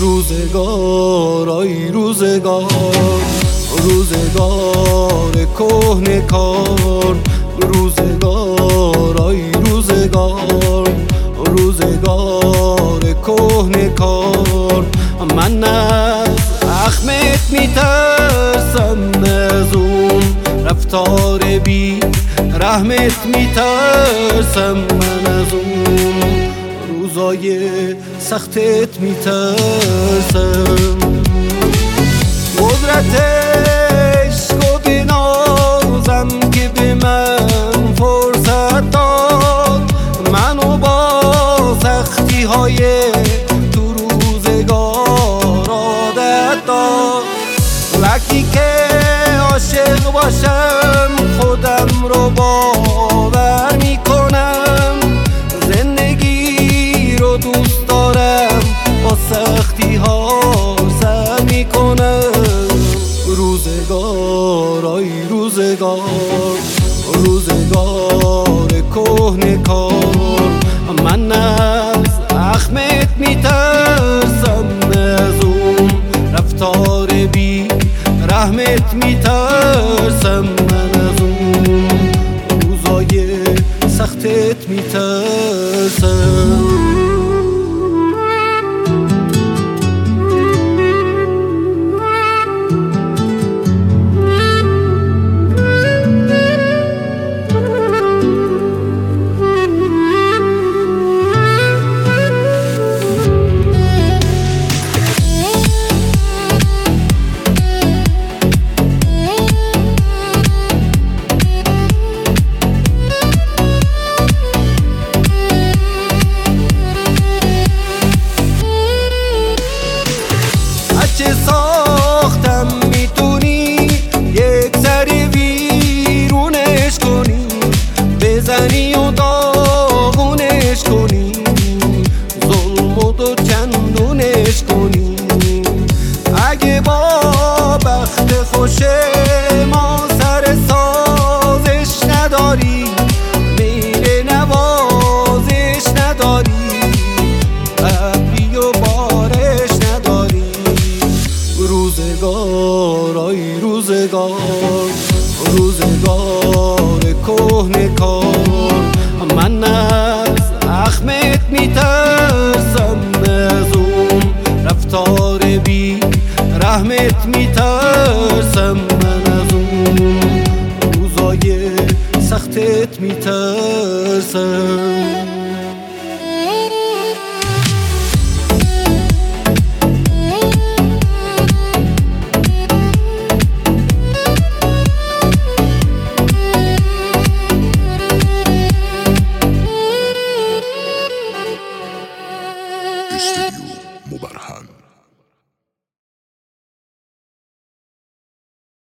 روزگار آی روزگار، روزگار کهنه کار، روزگار آی روزگار، روزگار کهنه کار. من از اخمت میترسم، از اون رفتار بی رحمت میترسم، من از اون روزای سختت میترسم. قدرت عشق و بنازم که به من فرصت داد، منو با سختی های تو روزگار عادت داد. وقتی که عاشق باشم خودم رو باور میکنم، زندگی رو دوست دارم با سختی ها سر میکنم. روزگار آی روزگار، روزگار کهنه کار. من از اخمت میترسم، از اون رفتار بی رحمت میترسم، من از اون روزای سختت میترسم. چه ساختم میتونی یک سر ویرونش کنی، بزنی و داغونش کنی، ظلم و دو چندونش کنی. اگه با بخت خوش ما سر سازش نداری، میل نوازش نداری، ابری و بارش نداری. روزگار آی روزگار، روزگار کهنه کار. من از اخمت میترسم، از اون رفتار بی رحمت میترسم، من از اون روزای سختت میترسم.